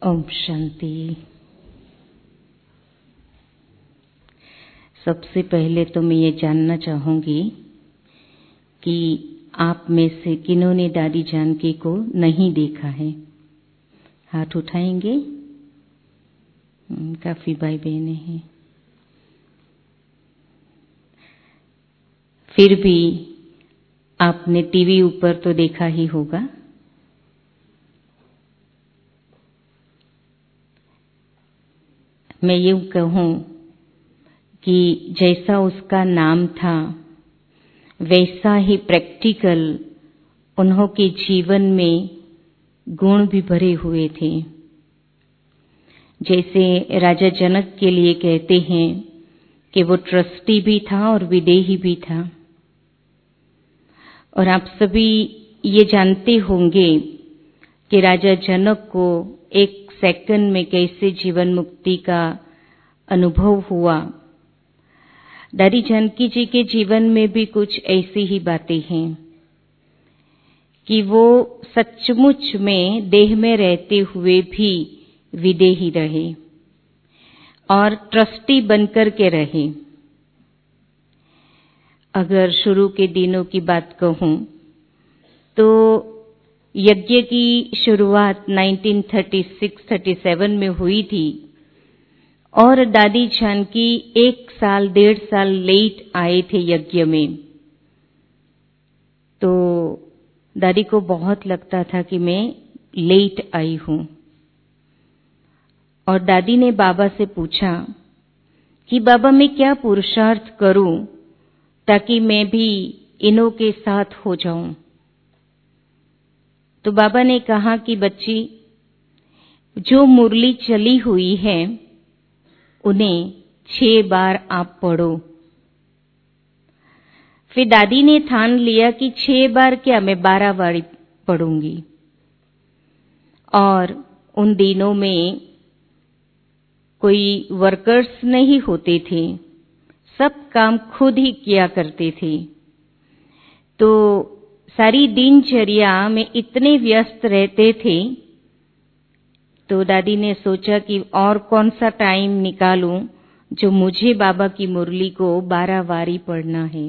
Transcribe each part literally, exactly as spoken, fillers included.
ओम शांति। सबसे पहले तो मैं ये जानना चाहूंगी कि आप में से किन्होंने दादी जानकी को नहीं देखा है? हाथ उठाएंगे? काफी भाई बहनें हैं। फिर भी आपने टीवी ऊपर तो देखा ही होगा। मैं यूं कहूं कि जैसा उसका नाम था वैसा ही प्रैक्टिकल उन्हों के जीवन में गुण भी भरे हुए थे। जैसे राजा जनक के लिए कहते हैं कि वो ट्रस्टी भी था और विदेही भी था। और आप सभी ये जानते होंगे कि राजा जनक को एक सेकंड में कैसे जीवन मुक्ति का अनुभव हुआ। दादी जानकी जी के जीवन में भी कुछ ऐसी ही बातें हैं कि वो सचमुच में देह में रहते हुए भी विदेही रहे और ट्रस्टी बनकर के रहे। अगर शुरू के दिनों की बात कहूं तो यज्ञ की शुरुआत nineteen thirty six thirty seven में हुई थी और दादी जानकी एक साल डेढ़ साल लेट आए थे यज्ञ में। तो दादी को बहुत लगता था कि मैं लेट आई हूं और दादी ने बाबा से पूछा कि बाबा मैं क्या पुरुषार्थ करूं ताकि मैं भी इन्हों के साथ हो जाऊं। तो बाबा ने कहा कि बच्ची जो मुरली चली हुई है उन्हें छह बार आप पढ़ो। फिर दादी ने ठान लिया कि छह बार क्या, मैं बारह बार पढ़ूंगी। और उन दिनों में कोई वर्कर्स नहीं होते थे, सब काम खुद ही किया करते थे। तो सारी दिनचर्या में इतने व्यस्त रहते थे तो दादी ने सोचा कि और कौन सा टाइम निकालूं जो मुझे बाबा की मुरली को बारह बारी पढ़ना है।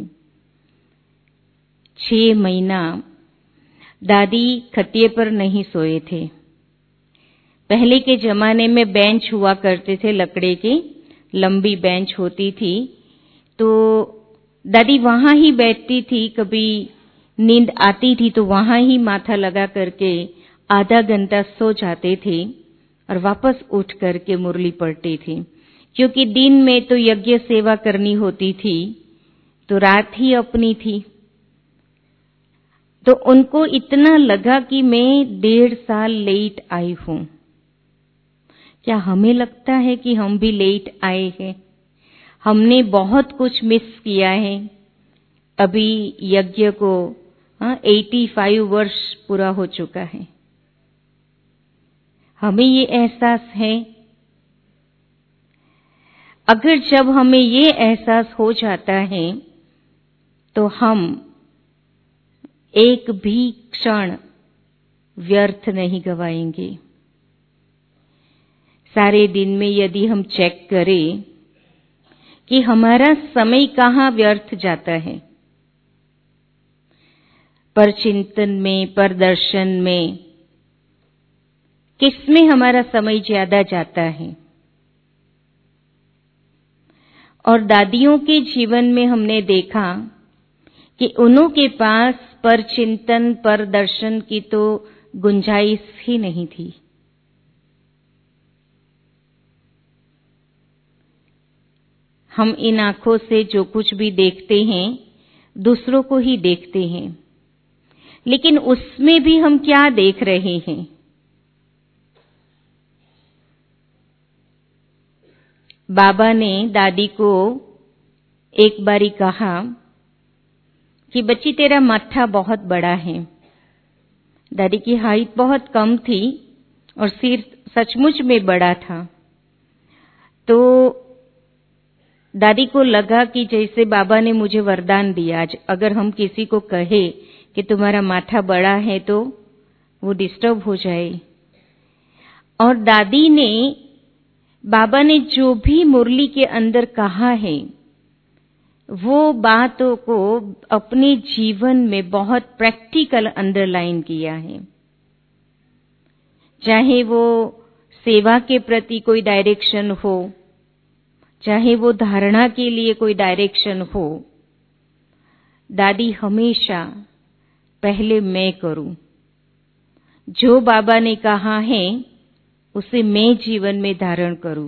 छह महीना दादी खटिए पर नहीं सोए थे। पहले के जमाने में बेंच हुआ करते थे, लकड़े की लंबी बेंच होती थी, तो दादी वहां ही बैठती थी। कभी नींद आती थी तो वहां ही माथा लगा करके आधा घंटा सो जाते थे और वापस उठ करके मुरली पढ़ते थे। क्योंकि दिन में तो यज्ञ सेवा करनी होती थी तो रात ही अपनी थी। तो उनको इतना लगा कि मैं डेढ़ साल लेट आई हूं। क्या हमें लगता है कि हम भी लेट आए हैं? हमने बहुत कुछ मिस किया है। अभी यज्ञ को पचासी वर्ष पूरा हो चुका है। हमें ये एहसास है। अगर जब हमें ये एहसास हो जाता है तो हम एक भी क्षण व्यर्थ नहीं गवाएंगे। सारे दिन में यदि हम चेक करें कि हमारा समय कहाँ व्यर्थ जाता है, पर चिंतन में, पर दर्शन में, किसमें हमारा समय ज्यादा जाता है। और दादियों के जीवन में हमने देखा कि उन्हों के पास पर चिंतन, पर दर्शन की तो गुंजाइश ही नहीं थी। हम इन आंखों से जो कुछ भी देखते हैं दूसरों को ही देखते हैं, लेकिन उसमें भी हम क्या देख रहे हैं? बाबा ने दादी को एक बारी कहा कि बच्ची तेरा माथा बहुत बड़ा है। दादी की हाइट बहुत कम थी और सिर सचमुच में बड़ा था। तो दादी को लगा कि जैसे बाबा ने मुझे वरदान दिया, आज अगर हम किसी को कहे कि तुम्हारा माथा बड़ा है तो वो डिस्टर्ब हो जाए। और दादी ने, बाबा ने जो भी मुरली के अंदर कहा है वो बातों को अपने जीवन में बहुत प्रैक्टिकल अंडरलाइन किया है। चाहे वो सेवा के प्रति कोई डायरेक्शन हो, चाहे वो धारणा के लिए कोई डायरेक्शन हो, दादी हमेशा पहले मैं करूं, जो बाबा ने कहा है उसे मैं जीवन में धारण करूं।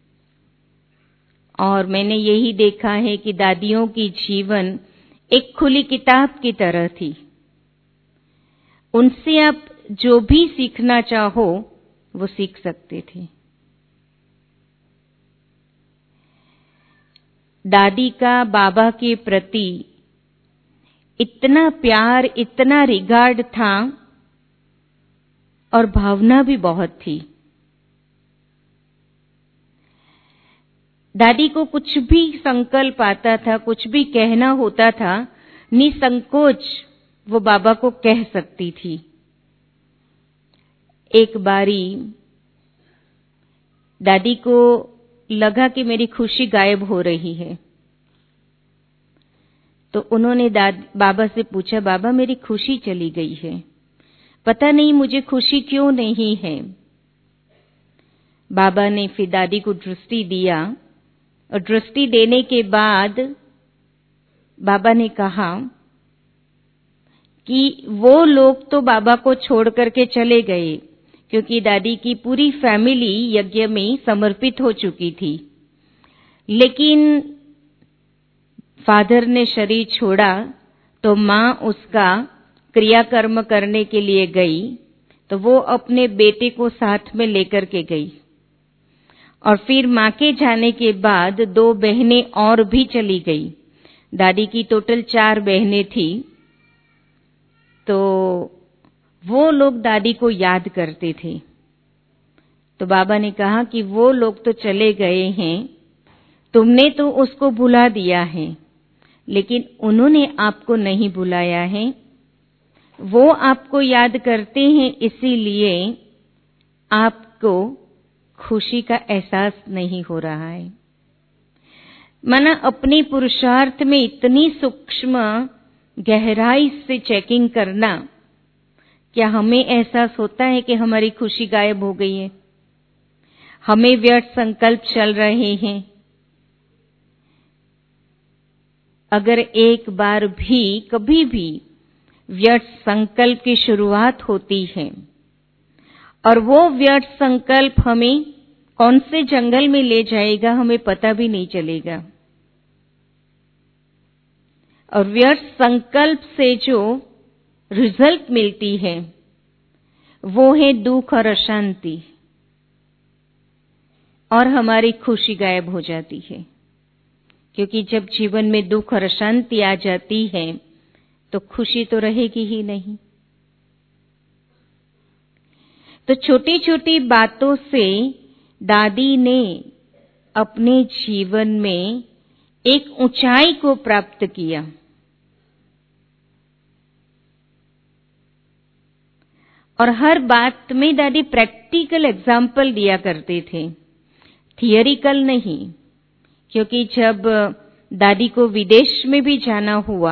और मैंने यही देखा है कि दादियों की जीवन एक खुली किताब की तरह थी। उनसे आप जो भी सीखना चाहो वो सीख सकते थे। दादी का बाबा के प्रति इतना प्यार, इतना रिगार्ड था और भावना भी बहुत थी। दादी को कुछ भी संकल्प आता था, कुछ भी कहना होता था, निसंकोच वो बाबा को कह सकती थी। एक बारी दादी को लगा कि मेरी खुशी गायब हो रही है, तो उन्होंने बाबा से पूछा, बाबा मेरी खुशी चली गई है, पता नहीं मुझे खुशी क्यों नहीं है। बाबा ने फिर दादी को दृष्टि दिया और दृष्टि देने के बाद बाबा ने कहा कि वो लोग तो बाबा को छोड़ करके चले गए, क्योंकि दादी की पूरी फैमिली यज्ञ में समर्पित हो चुकी थी। लेकिन फादर ने शरीर छोड़ा तो माँ उसका क्रियाकर्म करने के लिए गई, तो वो अपने बेटे को साथ में लेकर के गई। और फिर माँ के जाने के बाद दो बहनें और भी चली गई। दादी की टोटल चार बहनें थी। तो वो लोग दादी को याद करते थे। तो बाबा ने कहा कि वो लोग तो चले गए हैं, तुमने तो उसको भुला दिया है, लेकिन उन्होंने आपको नहीं भुलाया है। वो आपको याद करते हैं, इसीलिए आपको खुशी का एहसास नहीं हो रहा है। माना अपने पुरुषार्थ में इतनी सूक्ष्म गहराई से चेकिंग करना, क्या हमें एहसास होता है कि हमारी खुशी गायब हो गई है, हमें व्यर्थ संकल्प चल रहे हैं? अगर एक बार भी कभी भी व्यर्थ संकल्प की शुरुआत होती है और वो व्यर्थ संकल्प हमें कौन से जंगल में ले जाएगा हमें पता भी नहीं चलेगा। और व्यर्थ संकल्प से जो रिजल्ट मिलती है वो है दुख और अशांति, और हमारी खुशी गायब हो जाती है। क्योंकि जब जीवन में दुख और अशांति आ जाती है तो खुशी तो रहेगी ही नहीं। तो छोटी छोटी बातों से दादी ने अपने जीवन में एक ऊंचाई को प्राप्त किया। और हर बात में दादी प्रैक्टिकल एग्जाम्पल दिया करते थे, थियरिकल नहीं। क्योंकि जब दादी को विदेश में भी जाना हुआ,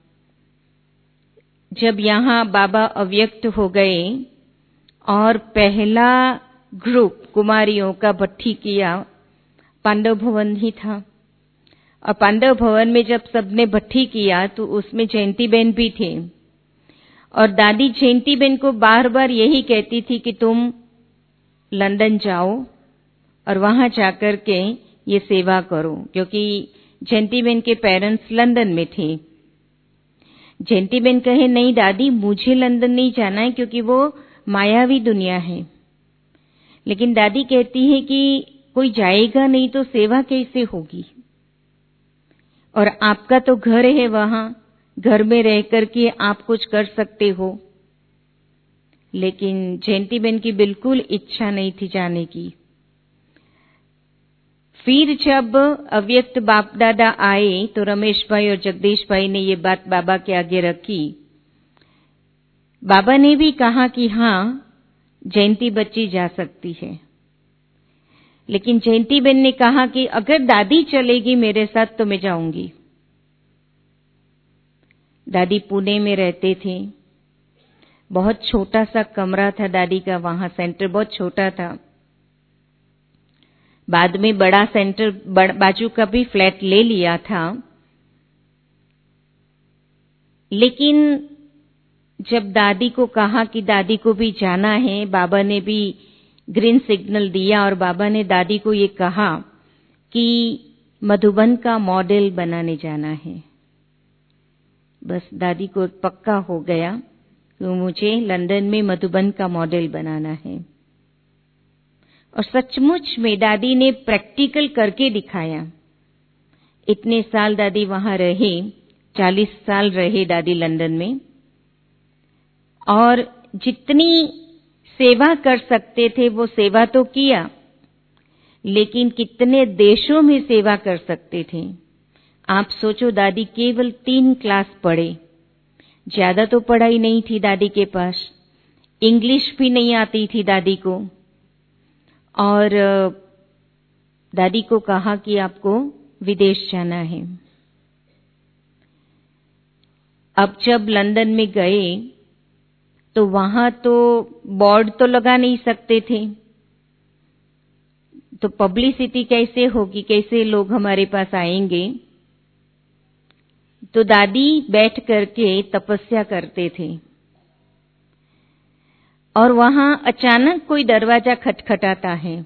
जब यहाँ बाबा अव्यक्त हो गए और पहला ग्रुप कुमारियों का भट्टी किया, पांडव भवन ही था। और पांडव भवन में जब सबने भट्टी किया तो उसमें जयंती बहन भी थे। और दादी जयंती बहन को बार बार यही कहती थी कि तुम लंदन जाओ और वहां जाकर के ये सेवा करो, क्योंकि जयंती बहन के पेरेंट्स लंदन में थे। जयंती बहन कहे, नहीं दादी मुझे लंदन नहीं जाना है, क्योंकि वो मायावी दुनिया है। लेकिन दादी कहती है कि कोई जाएगा नहीं तो सेवा कैसे होगी, और आपका तो घर है, वहां घर में रह करके आप कुछ कर सकते हो। लेकिन जयंती बहन की बिल्कुल इच्छा नहीं थी जाने की। फिर जब अव्यक्त बाप दादा आए तो रमेश भाई और जगदीश भाई ने ये बात बाबा के आगे रखी। बाबा ने भी कहा कि हाँ, जयंती बच्ची जा सकती है। लेकिन जयंती बेन ने कहा कि अगर दादी चलेगी मेरे साथ तो मैं जाऊंगी। दादी पुणे में रहते थे। बहुत छोटा सा कमरा था दादी का, वहां सेंटर बहुत छोटा था। बाद में बड़ा सेंटर बड़, बाजू का भी फ्लैट ले लिया था। लेकिन जब दादी को कहा कि दादी को भी जाना है, बाबा ने भी ग्रीन सिग्नल दिया और बाबा ने दादी को ये कहा कि मधुबन का मॉडल बनाने जाना है। बस दादी को एक पक्का हो गया कि मुझे लंदन में मधुबन का मॉडल बनाना है। और सचमुच में दादी ने प्रैक्टिकल करके दिखाया। इतने साल दादी वहां रहे, चालीस साल रहे दादी लंदन में, और जितनी सेवा कर सकते थे वो सेवा तो किया, लेकिन कितने देशों में सेवा कर सकते थे। आप सोचो, दादी केवल तीन क्लास पढ़े, ज्यादा तो पढ़ाई नहीं थी दादी के पास, इंग्लिश भी नहीं आती थी दादी को। और दादी को कहा कि आपको विदेश जाना है। अब जब लंदन में गए तो वहां तो बोर्ड तो लगा नहीं सकते थे, तो पब्लिसिटी कैसे होगी, कैसे लोग हमारे पास आएंगे। तो दादी बैठ करके तपस्या करते थे और वहां अचानक कोई दरवाजा खटखटाता है।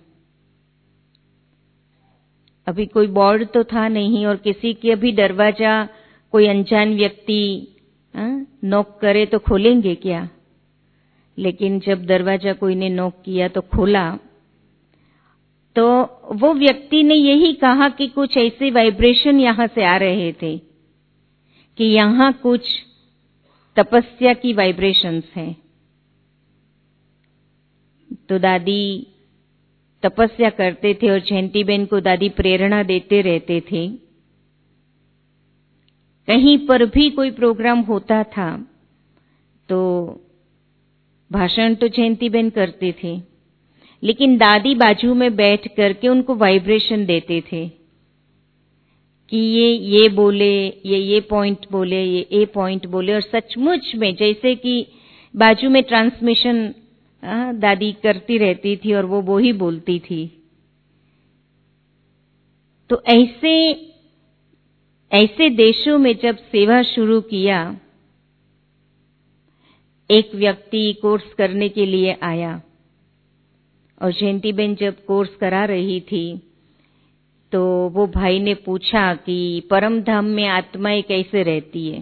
अभी कोई बोर्ड तो था नहीं और किसी के अभी दरवाजा कोई अनजान व्यक्ति नॉक करे तो खोलेंगे क्या। लेकिन जब दरवाजा कोई ने नॉक किया तो खोला, तो वो व्यक्ति ने यही कहा कि कुछ ऐसे वाइब्रेशन यहां से आ रहे थे कि यहां कुछ तपस्या की वाइब्रेशंस हैं। तो दादी तपस्या करते थे और जयंती बेन को दादी प्रेरणा देते रहते थे। कहीं पर भी कोई प्रोग्राम होता था तो भाषण तो जयंती बेन करते थे, लेकिन दादी बाजू में बैठ करके उनको वाइब्रेशन देते थे कि ये ये बोले, ये ये पॉइंट बोले, ये ए पॉइंट बोले। और सचमुच में जैसे कि बाजू में ट्रांसमिशन आ, दादी करती रहती थी और वो वो ही बोलती थी। तो ऐसे ऐसे देशों में जब सेवा शुरू किया, एक व्यक्ति कोर्स करने के लिए आया और जयंती बेन जब कोर्स करा रही थी तो वो भाई ने पूछा कि परम धाम में आत्माएं कैसे रहती है।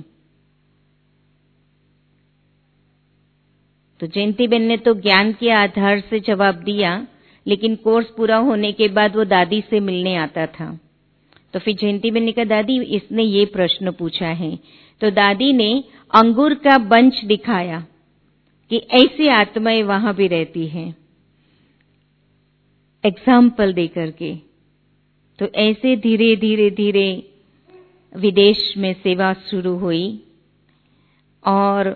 तो जयंती बेन ने तो ज्ञान के आधार से जवाब दिया, लेकिन कोर्स पूरा होने के बाद वो दादी से मिलने आता था। तो फिर जयंती बेन ने कहा, दादी इसने ये प्रश्न पूछा है। तो दादी ने अंगूर का बंच दिखाया कि ऐसी आत्माएं वहां भी रहती हैं, एग्जाम्पल दे करके। तो ऐसे धीरे धीरे धीरे विदेश में सेवा शुरू हुई और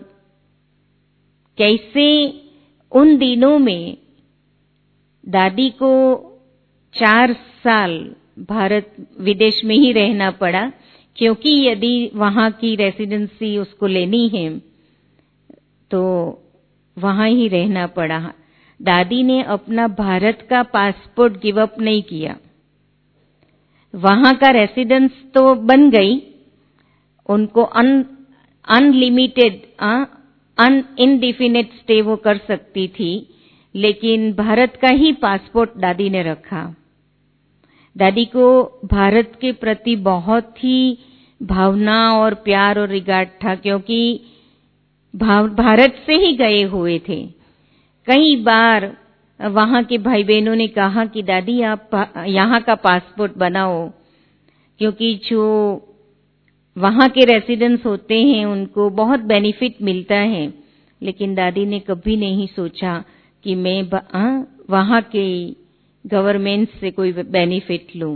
कैसे उन दिनों में दादी को चार साल भारत विदेश में ही रहना पड़ा, क्योंकि यदि वहां की रेसिडेंसी उसको लेनी है तो वहां ही रहना पड़ा। दादी ने अपना भारत का पासपोर्ट गिव अप नहीं किया, वहां का रेसिडेंस तो बन गई, उनको un unlimited un indefinite stay वो कर सकती थी, लेकिन भारत का ही पासपोर्ट दादी ने रखा। दादी को भारत के प्रति बहुत ही भावना और प्यार और रिगार्ड था, क्योंकि भारत से ही गए हुए थे। कई बार वहां के भाई बहनों ने कहा कि दादी आप यहाँ का पासपोर्ट बनाओ, क्योंकि जो वहां के रेसिडेंट्स होते हैं उनको बहुत बेनिफिट मिलता है। लेकिन दादी ने कभी नहीं सोचा कि मैं वहां के गवर्नमेंट से कोई बेनिफिट लूं।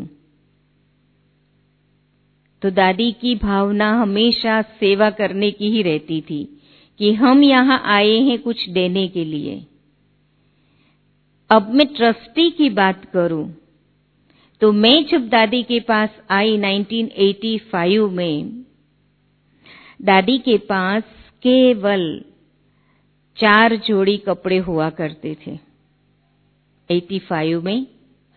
तो दादी की भावना हमेशा सेवा करने की ही रहती थी कि हम यहाँ आए हैं कुछ देने के लिए। अब मैं ट्रस्टी की बात करूं तो मैं जब दादी के पास आई नाइनटीन एटी फाइव में, दादी के पास केवल चार जोड़ी कपड़े हुआ करते थे एटी फाइव में।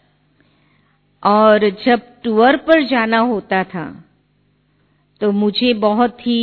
और जब टूर पर जाना होता था तो मुझे बहुत ही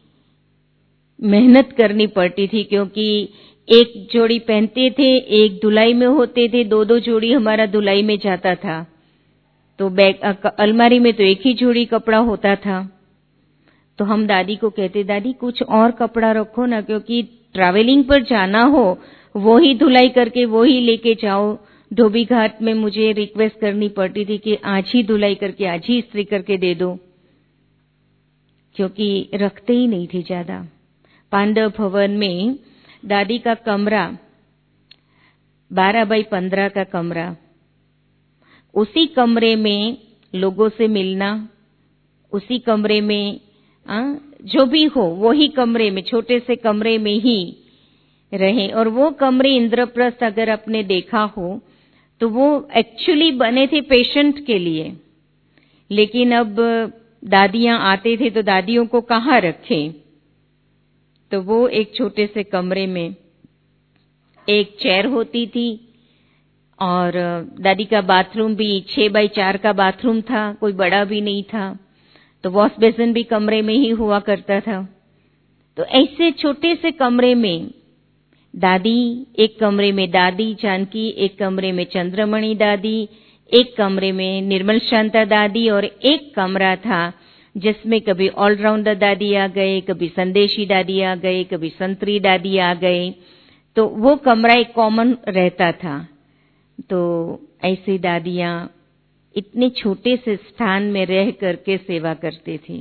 मेहनत करनी पड़ती थी, क्योंकि एक जोड़ी पहनते थे, एक धुलाई में होते थे, दो दो जोड़ी हमारा धुलाई में जाता था। तो बैग अलमारी में तो एक ही जोड़ी कपड़ा होता था। तो हम दादी को कहते, दादी कुछ और कपड़ा रखो ना, क्योंकि ट्रैवलिंग पर जाना हो वो ही धुलाई करके वो ही लेके जाओ। धोबी घाट में मुझे रिक्वेस्ट करनी पड़ती थी कि आज ही धुलाई करके आज ही इस्त्री करके दे दो, क्योंकि रखते ही नहीं थे ज्यादा। पांडव भवन में दादी का कमरा बारह बाई पंद्रह का कमरा, उसी कमरे में लोगों से मिलना, उसी कमरे में आ, जो भी हो वही कमरे में, छोटे से कमरे में ही रहे। और वो कमरे इंद्रप्रस्थ अगर आपने देखा हो तो वो एक्चुअली बने थे पेशेंट के लिए, लेकिन अब दादियां आते थे तो दादियों को कहाँ रखें, तो वो एक छोटे से कमरे में एक चेयर होती थी। और दादी का बाथरूम भी छह बाई चार का बाथरूम था, कोई बड़ा भी नहीं था। तो वॉश बेसिन भी कमरे में ही हुआ करता था। तो ऐसे छोटे से कमरे में दादी, एक कमरे में दादी जानकी, एक कमरे में चंद्रमणि दादी, एक कमरे में निर्मल शांता दादी, और एक कमरा था जिसमें कभी ऑलराउंडर दादी आ गए, कभी संदेशी दादी आ गए, कभी संतरी दादी आ गए। तो वो कमरा एक कॉमन रहता था। तो ऐसी दादियां इतने छोटे से स्थान में रह करके सेवा करते थे,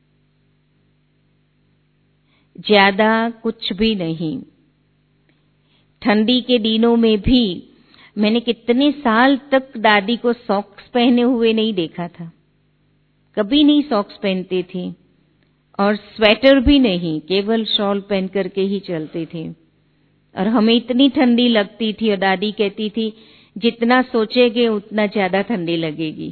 ज्यादा कुछ भी नहीं। ठंडी के दिनों में भी मैंने कितने साल तक दादी को सॉक्स पहने हुए नहीं देखा था, कभी नहीं सॉक्स पहनते थे, और स्वेटर भी नहीं, केवल शॉल पहन करके ही चलते थे। और हमें इतनी ठंडी लगती थी, और दादी कहती थी जितना सोचेंगे उतना ज्यादा ठंडी लगेगी।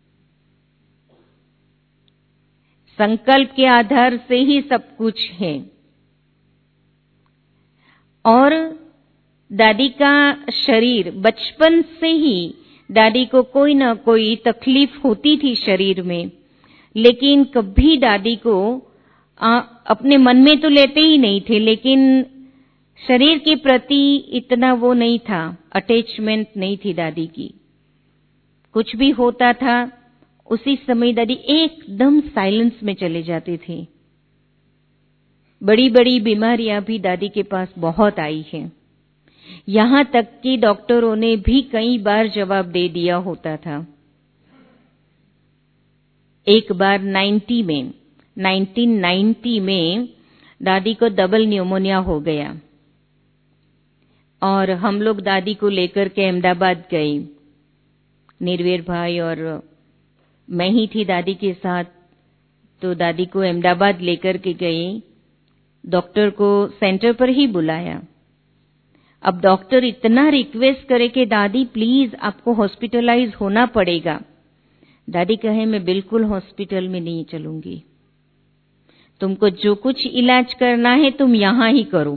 संकल्प के आधार से ही सब कुछ है। और दादी का शरीर बचपन से ही, दादी को कोई ना कोई तकलीफ होती थी शरीर में, लेकिन कभी दादी को आ, अपने मन में तो लेते ही नहीं थे, लेकिन शरीर के प्रति इतना वो नहीं था, अटैचमेंट नहीं थी दादी की। कुछ भी होता था उसी समय दादी एकदम साइलेंस में चले जाते थे। बड़ी बड़ी बीमारियां भी दादी के पास बहुत आई हैं, यहां तक कि डॉक्टरों ने भी कई बार जवाब दे दिया होता था। एक बार नब्बे में नाइनटीन नाइंटी में दादी को डबल न्यूमोनिया हो गया, और हम लोग दादी को लेकर के अहमदाबाद गए। निर्वीर भाई और मैं ही थी दादी के साथ। तो दादी को अहमदाबाद लेकर के गए, डॉक्टर को सेंटर पर ही बुलाया। अब डॉक्टर इतना रिक्वेस्ट करे कि दादी प्लीज आपको हॉस्पिटलाइज होना पड़ेगा। दादी कहे मैं बिल्कुल हॉस्पिटल में नहीं चलूंगी, तुमको जो कुछ इलाज करना है तुम यहां ही करो।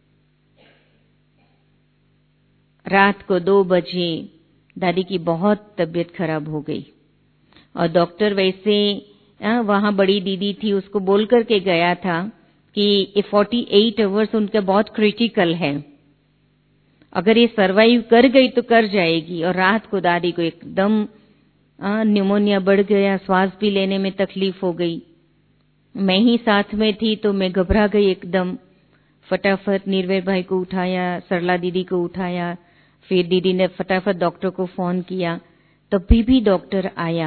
रात को दो बजे दादी की बहुत तबीयत खराब हो गई, और डॉक्टर वैसे वहां बड़ी दीदी थी, उसको बोल करके गया था कि अड़तालीस आवर्स उनका बहुत क्रिटिकल है, अगर ये सरवाइव कर गई तो कर जाएगी। और रात को दादी को एकदम न्यूमोनिया बढ़ गया, श्वास भी लेने में तकलीफ हो गई। मैं ही साथ में थी तो मैं घबरा गई एकदम। फटाफट निर्वीर भाई को उठाया, सरला दीदी को उठाया, फिर दीदी ने फटाफट डॉक्टर को फोन किया, तभी भी डॉक्टर आया।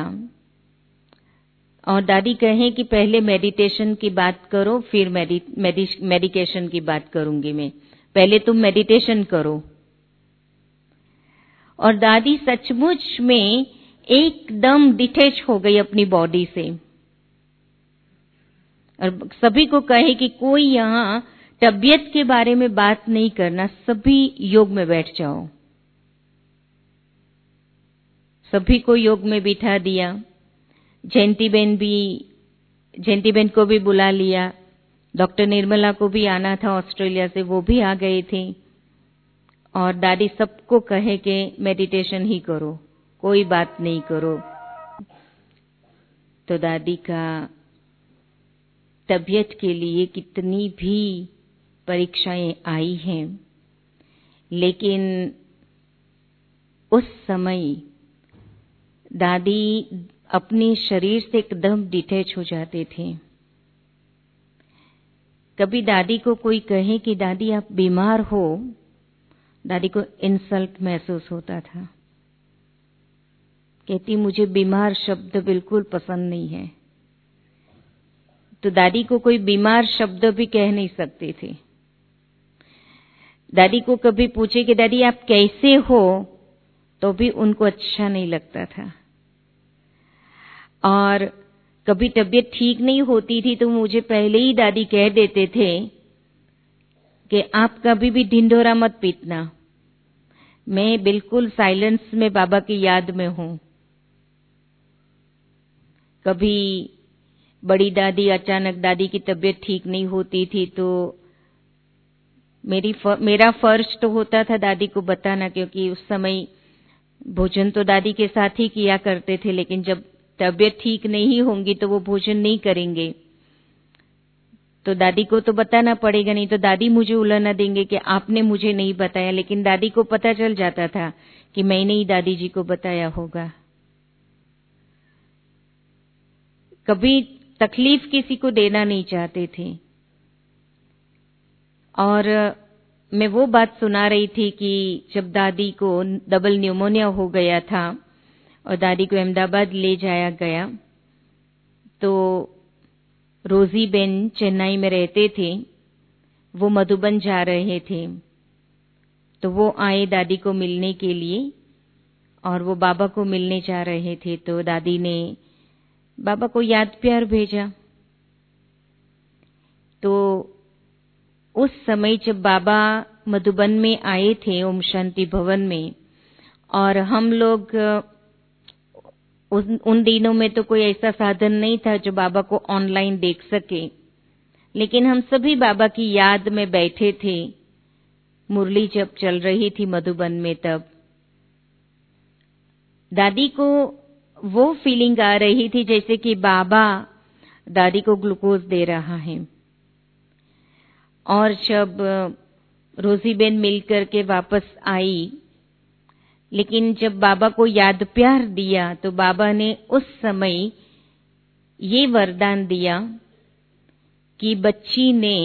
और दादी कहे कि पहले मेडिटेशन की बात करो, फिर मेडि, मेडि, मेडिकेशन की बात करूंगी मैं, पहले तुम मेडिटेशन करो। और दादी सचमुच में एकदम डिटैच हो गई अपनी बॉडी से, और सभी को कहे कि कोई यहाँ तबीयत के बारे में बात नहीं करना, सभी योग में बैठ जाओ। सभी को योग में बिठा दिया। जयंतीबेन भी जयंतीबेन को भी बुला लिया। डॉक्टर निर्मला को भी आना था ऑस्ट्रेलिया से, वो भी आ गए थे। और दादी सबको कहे कि मेडिटेशन ही करो, कोई बात नहीं करो। तो दादी का तबीयत के लिए कितनी भी परीक्षाएं आई हैं, लेकिन उस समय दादी अपने शरीर से एकदम डिटैच हो जाते थे। कभी दादी को कोई कहे कि दादी आप बीमार हो, दादी को इंसल्ट महसूस होता था। कहती मुझे बीमार शब्द बिल्कुल पसंद नहीं है। तो दादी को कोई बीमार शब्द भी कह नहीं सकते थे। दादी को कभी पूछे कि दादी आप कैसे हो, तो भी उनको अच्छा नहीं लगता था। और कभी तबीयत ठीक नहीं होती थी तो मुझे पहले ही दादी कह देते थे कि आप कभी भी ढिंढोरा मत पीटना, मैं बिल्कुल साइलेंस में बाबा की याद में हूं। कभी बड़ी दादी अचानक दादी की तबीयत ठीक नहीं होती थी तो मेरी फ, मेरा फर्ज तो होता था दादी को बताना, क्योंकि उस समय भोजन तो दादी के साथ ही किया करते थे, लेकिन जब तबीयत ठीक नहीं होंगी तो वो भोजन नहीं करेंगे, तो दादी को तो बताना पड़ेगा, नहीं तो दादी मुझे उलाना देंगे कि आपने मुझे नहीं बताया। लेकिन दादी को पता चल जाता था कि मैंने ही दादी जी को बताया होगा। कभी तकलीफ किसी को देना नहीं चाहते थे। और मैं वो बात सुना रही थी कि जब दादी को डबल न्यूमोनिया हो गया था और दादी को अहमदाबाद ले जाया गया, तो रोजी बेन चेन्नई में रहते थे, वो मधुबन जा रहे थे, तो वो आए दादी को मिलने के लिए और वो बाबा को मिलने जा रहे थे। तो दादी ने बाबा को याद प्यार भेजा। तो उस समय जब बाबा मधुबन में आए थे ओम शांति भवन में, और हम लोग उन, उन दिनों में तो कोई ऐसा साधन नहीं था जो बाबा को ऑनलाइन देख सके, लेकिन हम सभी बाबा की याद में बैठे थे। मुरली जब चल रही थी मधुबन में, तब दादी को वो फीलिंग आ रही थी जैसे कि बाबा दादी को ग्लूकोज दे रहा है। और जब रोजी बेन मिल करके वापस आई, लेकिन जब बाबा को याद प्यार दिया तो बाबा ने उस समय ये वरदान दिया कि बच्ची ने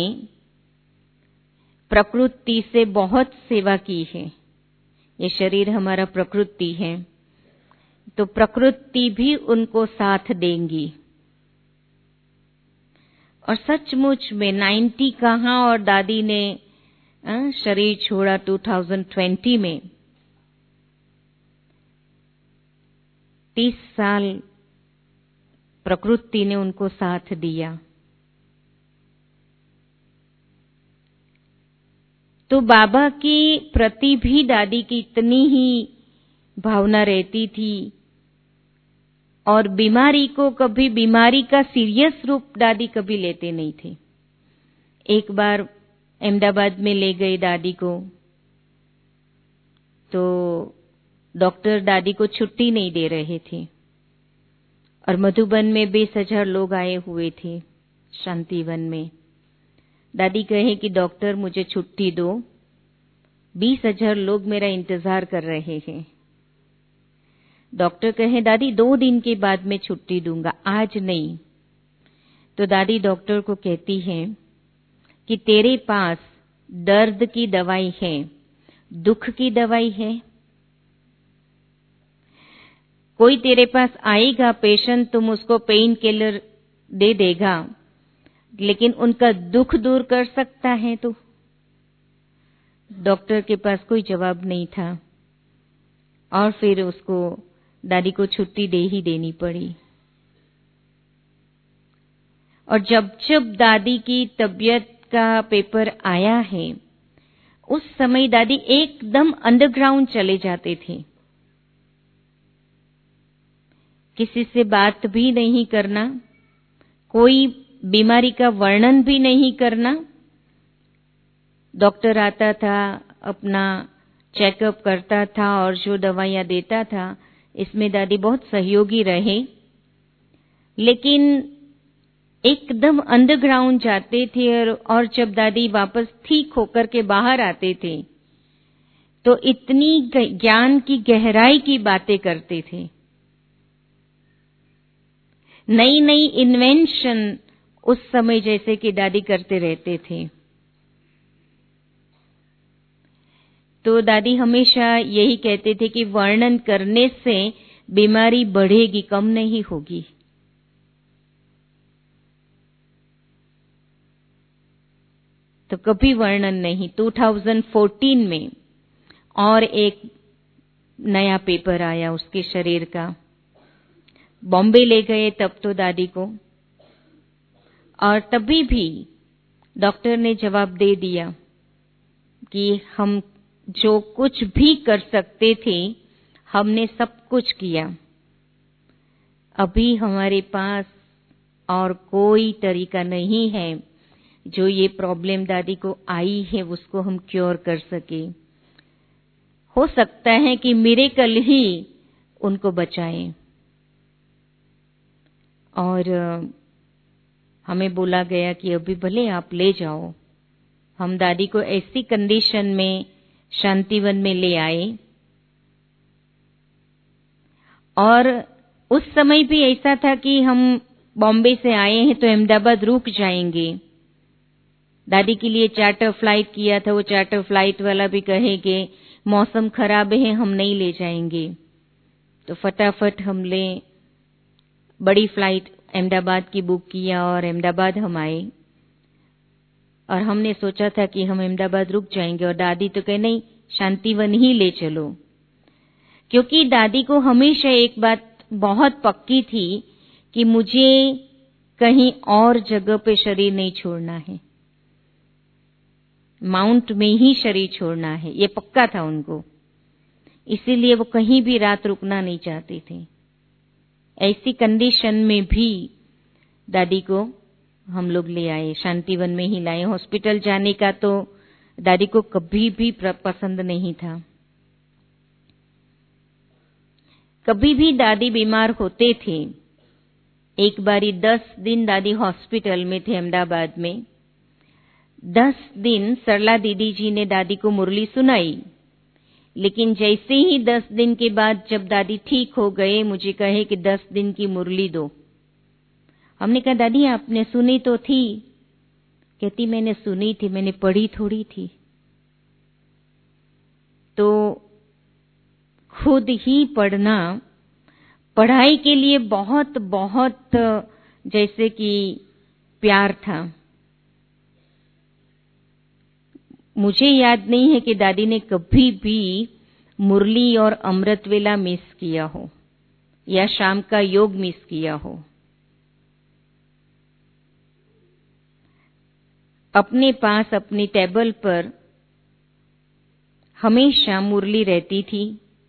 प्रकृति से बहुत सेवा की है। ये शरीर हमारा प्रकृति है, तो प्रकृति भी उनको साथ देंगी। और सचमुच में नब्बे कहां, और दादी ने आ, शरीर छोड़ा दो हज़ार बीस में। तीस साल प्रकृति ने उनको साथ दिया। तो बाबा की प्रति भी दादी की इतनी ही भावना रहती थी, और बीमारी को कभी बीमारी का सीरियस रूप दादी कभी लेते नहीं थे। एक बार अहमदाबाद में ले गए दादी को, तो डॉक्टर दादी को छुट्टी नहीं दे रहे थे, और मधुबन में बीस हजार लोग आए हुए थे शांतिवन में। दादी कहे कि डॉक्टर मुझे छुट्टी दो, बीस हजार लोग मेरा इंतजार कर रहे हैं। डॉक्टर कहे दादी दो दिन के बाद मैं छुट्टी दूंगा, आज नहीं। तो दादी डॉक्टर को कहती है कि तेरे पास दर्द की दवाई है, दुख की दवाई है? कोई तेरे पास आएगा पेशेंट, तुम उसको पेन किलर दे देगा, लेकिन उनका दुख दूर कर सकता है तो? डॉक्टर के पास कोई जवाब नहीं था, और फिर उसको दादी को छुट्टी दे ही देनी पड़ी। और जब जब दादी की तबीयत का पेपर आया है, उस समय दादी एकदम अंडरग्राउंड चले जाते थे। किसी से बात भी नहीं करना, कोई बीमारी का वर्णन भी नहीं करना। डॉक्टर आता था, अपना चेकअप करता था और जो दवाइयां देता था, इसमें दादी बहुत सहयोगी रहे। लेकिन एकदम अंडरग्राउंड जाते थे और जब दादी वापस ठीक होकर के बाहर आते थे तो इतनी ज्ञान की गहराई की बातें करते थे। नई नई इन्वेंशन उस समय जैसे कि दादी करते रहते थे। तो दादी हमेशा यही कहते थे कि वर्णन करने से बीमारी बढ़ेगी, कम नहीं होगी। तो कभी वर्णन नहीं। दो हज़ार चौदह में और एक नया पेपर आया उसके शरीर का। बॉम्बे ले गए तब तो दादी को, और तभी भी डॉक्टर ने जवाब दे दिया कि हम जो कुछ भी कर सकते थे हमने सब कुछ किया। अभी हमारे पास और कोई तरीका नहीं है जो ये प्रॉब्लम दादी को आई है उसको हम क्योर कर सके। हो सकता है कि मिरेकल ही उनको बचाए। और हमें बोला गया कि अभी भले आप ले जाओ। हम दादी को ऐसी कंडीशन में शांतिवन में ले आए, और उस समय भी ऐसा था कि हम बॉम्बे से आए हैं तो अहमदाबाद रुक जाएंगे। दादी के लिए चार्टर फ्लाइट किया था, वो चार्टर फ्लाइट वाला भी कहेगे मौसम खराब है, हम नहीं ले जाएंगे। तो फटाफट हमने बड़ी फ्लाइट अहमदाबाद की बुक किया और अहमदाबाद हम आए। और हमने सोचा था कि हम अहमदाबाद रुक जाएंगे, और दादी तो कहे नहीं, शांतिवन ही ले चलो। क्योंकि दादी को हमेशा एक बात बहुत पक्की थी कि मुझे कहीं और जगह पे शरीर नहीं छोड़ना है, माउंट में ही शरीर छोड़ना है, ये पक्का था उनको। इसीलिए वो कहीं भी रात रुकना नहीं चाहते थे। ऐसी कंडीशन में भी दादी को हम लोग ले आए, शांतिवन में ही लाए। हॉस्पिटल जाने का तो दादी को कभी भी पसंद नहीं था। कभी भी दादी बीमार होते थे। एक बारी दस दिन दादी हॉस्पिटल में थे अहमदाबाद में। दस दिन सरला दीदी जी ने दादी को मुरली सुनाई, लेकिन जैसे ही दस दिन के बाद जब दादी ठीक हो गए, मुझे कहे कि दस दिन की मुरली दो। हमने कहा दादी आपने सुनी तो थी। कहती मैंने सुनी थी, मैंने पढ़ी थोड़ी थी। तो खुद ही पढ़ना, पढ़ाई के लिए बहुत बहुत जैसे कि प्यार था। मुझे याद नहीं है कि दादी ने कभी भी मुरली और अमृत वेला मिस किया हो या शाम का योग मिस किया हो। अपने पास अपनी टेबल पर हमेशा मुरली रहती थी।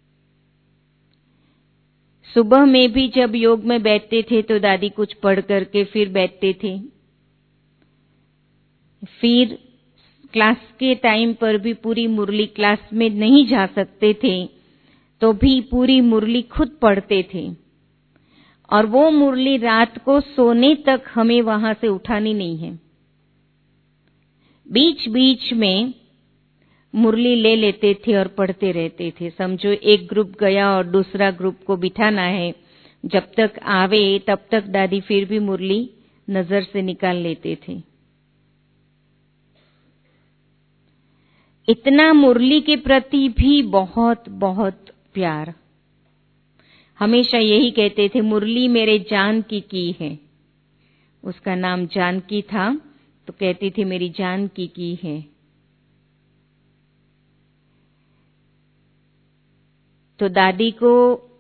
सुबह में भी जब योग में बैठते थे तो दादी कुछ पढ़ करके फिर बैठते थे। फिर क्लास के टाइम पर भी पूरी मुरली, क्लास में नहीं जा सकते थे तो भी पूरी मुरली खुद पढ़ते थे। और वो मुरली रात को सोने तक हमें वहां से उठानी नहीं है। बीच बीच में मुरली ले लेते थे और पढ़ते रहते थे। समझो एक ग्रुप गया और दूसरा ग्रुप को बिठाना है, जब तक आवे तब तक दादी फिर भी मुरली नजर से निकाल लेते थे। इतना मुरली के प्रति भी बहुत बहुत प्यार। हमेशा यही कहते थे मुरली मेरे जान की की है। उसका नाम जानकी था तो कहती थी मेरी जान की की है। तो दादी को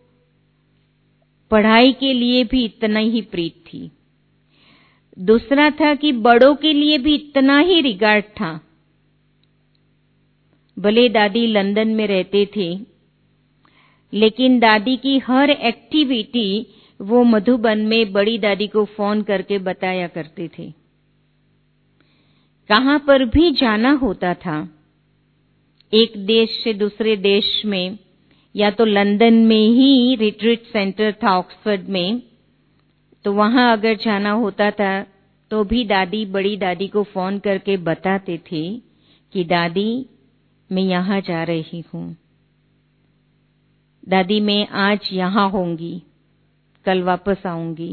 पढ़ाई के लिए भी इतना ही प्रीत थी। दूसरा था कि बड़ों के लिए भी इतना ही रिगार्ड था। भले दादी लंदन में रहते थे, लेकिन दादी की हर एक्टिविटी वो मधुबन में बड़ी दादी को फोन करके बताया करते थे। कहां पर भी जाना होता था, एक देश से दूसरे देश में, या तो लंदन में ही रिट्रीट सेंटर था ऑक्सफोर्ड में, तो वहां अगर जाना होता था तो भी दादी बड़ी दादी को फोन करके बताते थे कि दादी मैं यहां जा रही हूं, दादी मैं आज यहां होंगी, कल वापस आऊंगी।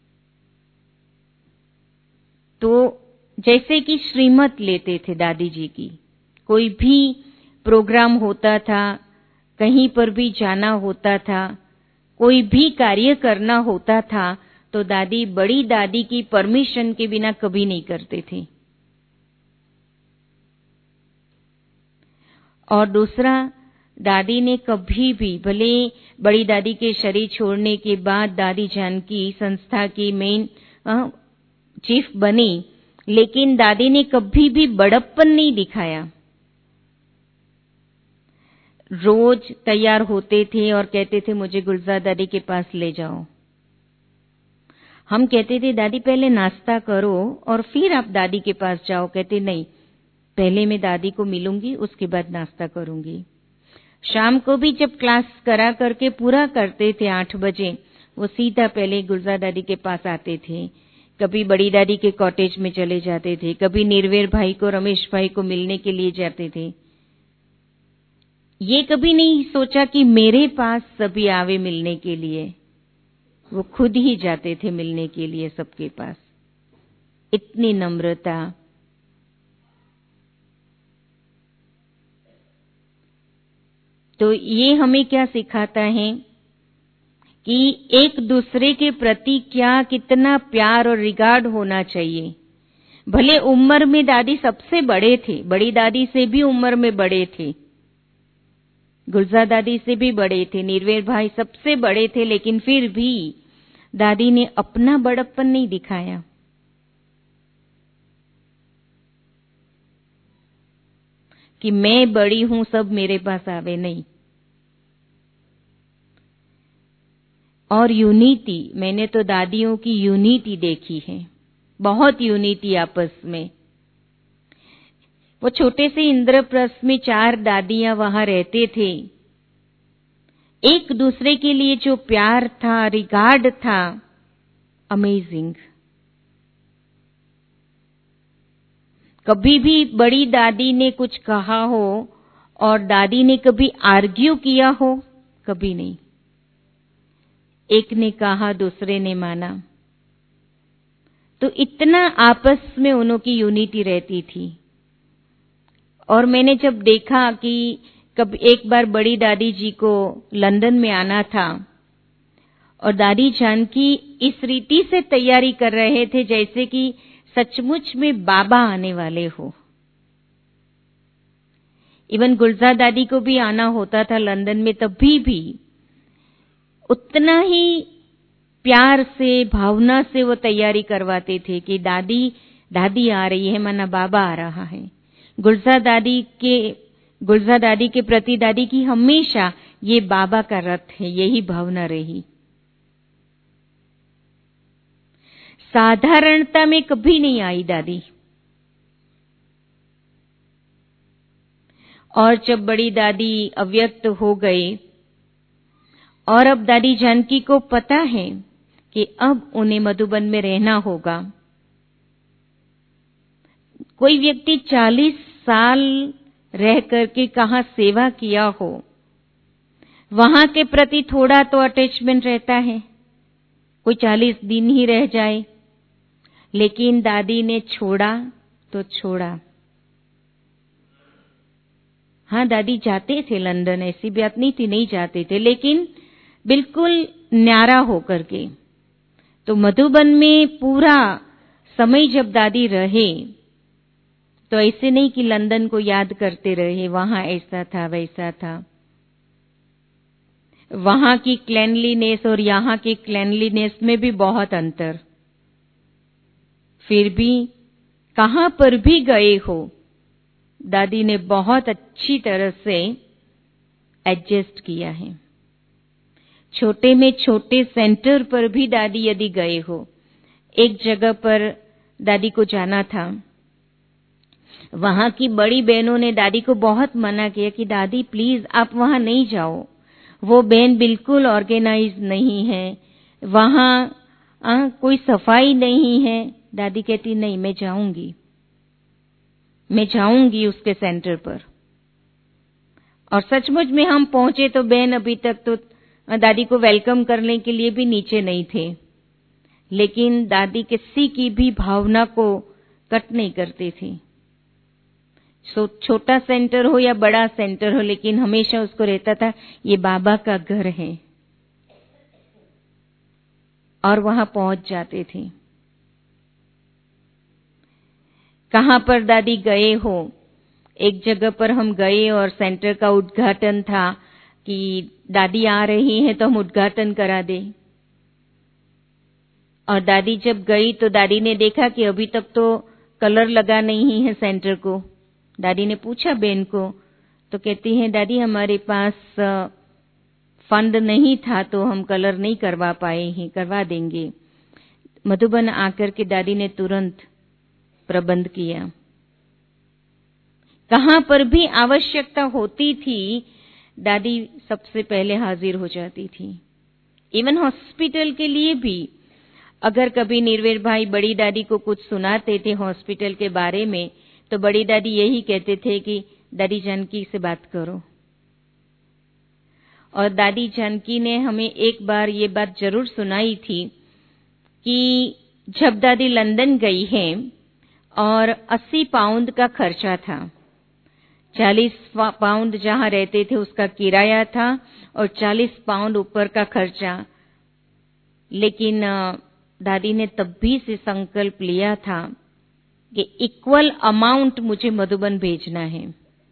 तो जैसे कि श्रीमत लेते थे दादी जी की, कोई भी प्रोग्राम होता था, कहीं पर भी जाना होता था, कोई भी कार्य करना होता था, तो दादी बड़ी दादी की परमिशन के बिना कभी नहीं करते थे। और दूसरा, दादी ने कभी भी, भले बड़ी दादी के शरीर छोड़ने के बाद दादी जानकी संस्था की मेन चीफ बनी, लेकिन दादी ने कभी भी बड़प्पन नहीं दिखाया। रोज तैयार होते थे और कहते थे मुझे गुलजार दादी के पास ले जाओ। हम कहते थे दादी पहले नाश्ता करो और फिर आप दादी के पास जाओ। कहते नहीं, पहले मैं दादी को मिलूंगी, उसके बाद नाश्ता करूंगी। शाम को भी जब क्लास करा करके पूरा करते थे आठ बजे, वो सीधा पहले गुलजार दादी के पास आते थे। कभी बड़ी दादी के कॉटेज में चले जाते थे, कभी निर्वेर भाई को, रमेश भाई को मिलने के लिए जाते थे। ये कभी नहीं सोचा कि मेरे पास सभी आवे मिलने के लिए, वो खुद ही जाते थे मिलने के लिए सबके पास। इतनी नम्रता। तो ये हमें क्या सिखाता है कि एक दूसरे के प्रति क्या कितना प्यार और रिगार्ड होना चाहिए। भले उम्र में दादी सबसे बड़े थे, बड़ी दादी से भी उम्र में बड़े थे, गुलजार दादी से भी बड़े थे, निर्वेर भाई सबसे बड़े थे, लेकिन फिर भी दादी ने अपना बड़प्पन नहीं दिखाया। कि मैं बड़ी हूं, सब मेरे पास आवे, नहीं। और यूनिटी, मैंने तो दादियों की यूनिटी देखी है, बहुत यूनिटी आपस में। वो छोटे से इंद्रप्रस्थ में चार दादियां वहां रहते थे, एक दूसरे के लिए जो प्यार था, रिगार्ड था, अमेजिंग। कभी भी बड़ी दादी ने कुछ कहा हो और दादी ने कभी आर्ग्यू किया हो, कभी नहीं। एक ने कहा, दूसरे ने माना। तो इतना आपस में उन्हों की यूनिटी रहती थी। और मैंने जब देखा कि कब एक बार बड़ी दादी जी को लंदन में आना था और दादी जानकी इस रीति से तैयारी कर रहे थे जैसे कि सचमुच में बाबा आने वाले हो। इवन गुलजार दादी को भी आना होता था लंदन में, तभी भी उतना ही प्यार से, भावना से वो तैयारी करवाते थे कि दादी दादी आ रही है, माना बाबा आ रहा है। गुलजार दादी के गुलजार दादी के प्रति दादी की हमेशा ये बाबा का रथ है, यही भावना रही। साधारणता में कभी नहीं आई दादी। और जब बड़ी दादी अव्यक्त हो गई और अब दादी जानकी को पता है कि अब उन्हें मधुबन में रहना होगा। कोई व्यक्ति चालीस साल रह करके कहां सेवा किया हो, वहां के प्रति थोड़ा तो अटैचमेंट रहता है। कोई चालीस दिन ही रह जाए, लेकिन दादी ने छोड़ा तो छोड़ा। हाँ, दादी जाते थे लंदन, ऐसी बात नहीं थी नहीं जाते थे, लेकिन बिल्कुल न्यारा होकर के। तो मधुबन में पूरा समय जब दादी रहे, तो ऐसे नहीं कि लंदन को याद करते रहे, वहां ऐसा था वैसा था। वहां की क्लेanलीनेस और यहाँ की क्लेanलीनेस में भी बहुत अंतर। फिर भी कहां पर भी गए हो, दादी ने बहुत अच्छी तरह से एडजस्ट किया है। छोटे में छोटे सेंटर पर भी दादी यदि गए हो, एक जगह पर दादी को जाना था, वहां की बड़ी बहनों ने दादी को बहुत मना किया कि दादी प्लीज आप वहां नहीं जाओ, वो बहन बिल्कुल ऑर्गेनाइज नहीं है, वहां आ, कोई सफाई नहीं है। दादी कहती नहीं, मैं जाऊंगी, मैं जाऊंगी उसके सेंटर पर। और सचमुच में हम पहुंचे तो बहन अभी तक तो दादी को वेलकम करने के लिए भी नीचे नहीं थे, लेकिन दादी किसी की भी भावना को कट नहीं करती थी। सो छोटा सेंटर हो या बड़ा सेंटर हो, लेकिन हमेशा उसको रहता था ये बाबा का घर है, और वहां पहुंच जाते थे। कहां पर दादी गए हो, एक जगह पर हम गए और सेंटर का उद्घाटन था कि दादी आ रही हैं तो हम उद्घाटन करा दे। और दादी जब गई तो दादी ने देखा कि अभी तक तो कलर लगा नहीं है सेंटर को। दादी ने पूछा बहन को, तो कहती है दादी हमारे पास फंड नहीं था तो हम कलर नहीं करवा पाए हैं, करवा देंगे। मधुबन आकर के दादी ने तुरंत प्रबंध किया। कहां पर भी आवश्यकता होती थी दादी सबसे पहले हाजिर हो जाती थी। इवन हॉस्पिटल के लिए भी, अगर कभी निर्वेर भाई बड़ी दादी को कुछ सुनाते थे हॉस्पिटल के बारे में, तो बड़ी दादी यही कहते थे कि दादी जानकी से बात करो। और दादी जानकी ने हमें एक बार ये बात जरूर सुनाई थी कि जब दादी लंदन गई हैं और अस्सी पाउंड का खर्चा था, चालीस पाउंड जहां रहते थे उसका किराया था और चालीस पाउंड ऊपर का खर्चा, लेकिन दादी ने तब भी से संकल्प लिया था कि इक्वल अमाउंट मुझे मधुबन भेजना है।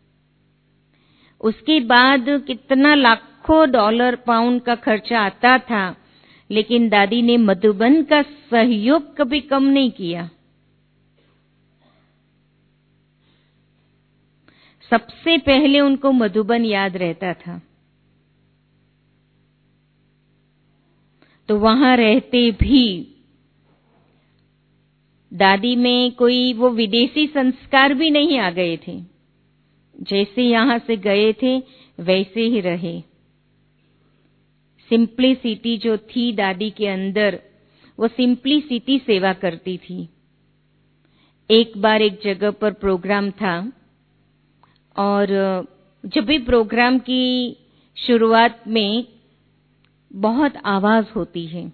उसके बाद कितना लाखों डॉलर पाउंड का खर्चा आता था, लेकिन दादी ने मधुबन का सहयोग कभी कम नहीं किया। सबसे पहले उनको मधुबन याद रहता था। तो वहां रहते भी दादी में कोई वो विदेशी संस्कार भी नहीं आ गए थे। जैसे यहां से गए थे वैसे ही रहे। सिंप्लिसिटी जो थी दादी के अंदर, वो सिंप्लिसिटी सेवा करती थी। एक बार एक जगह पर प्रोग्राम था, और जब भी प्रोग्राम की शुरुआत में बहुत आवाज होती है,